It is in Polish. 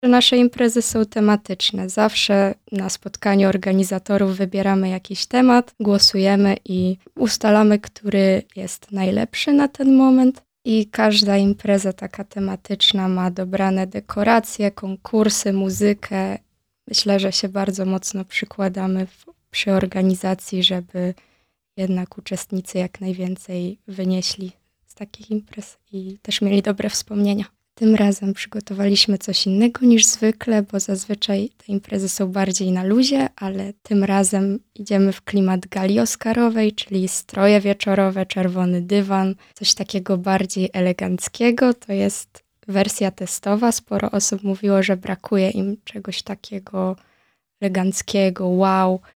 Nasze imprezy są tematyczne. Zawsze na spotkaniu organizatorów wybieramy jakiś temat, głosujemy i ustalamy, który jest najlepszy na ten moment. I każda impreza taka tematyczna ma dobrane dekoracje, konkursy, muzykę. Myślę, że się bardzo mocno przykładamy przy organizacji, żeby jednak uczestnicy jak najwięcej wynieśli z takich imprez i też mieli dobre wspomnienia. Tym razem przygotowaliśmy coś innego niż zwykle, bo zazwyczaj te imprezy są bardziej na luzie, ale tym razem idziemy w klimat gali oscarowej, czyli stroje wieczorowe, czerwony dywan, coś takiego bardziej eleganckiego. To jest wersja testowa. Sporo osób mówiło, że brakuje im czegoś takiego eleganckiego, wow.